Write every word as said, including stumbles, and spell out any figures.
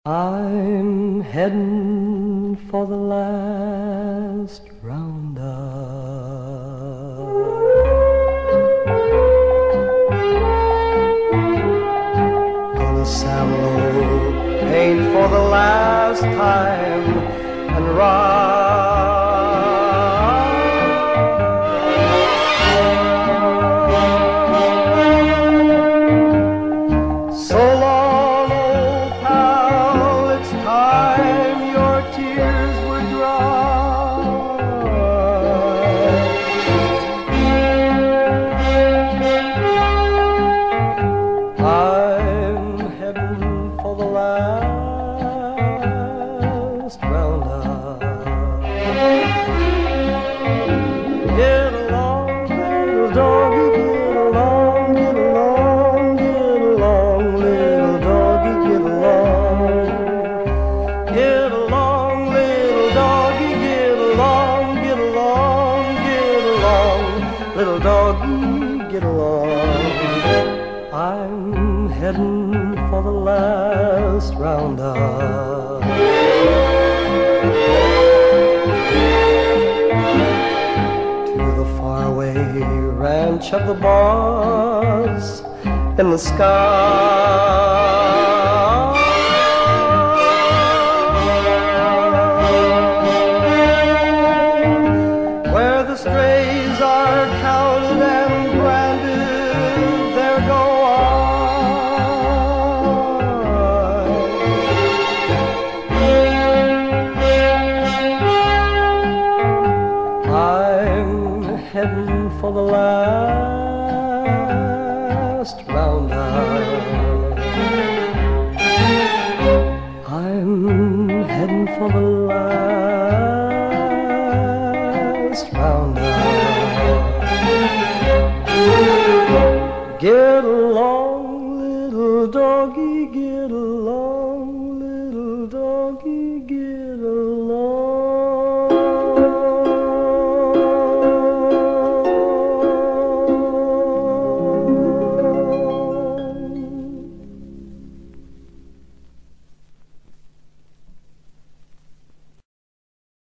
I'm heading for the last roundup. Gonna saddle paint for the last time and ride. So long, old pal, it's time your tears were dry. I'm heading for the last roundup. Get along, little doggy, get along, get along, get along, little doggy, get along. Get along, little doggy, get along, get along, get along, little doggy, get along. I'm heading for the last roundup. To the faraway ranch of the boss in the sky. Where the strays are counted and branded, there go I'm heading for the last roundup. I'm heading for the last roundup. Get along, little doggy, get along, little doggy, get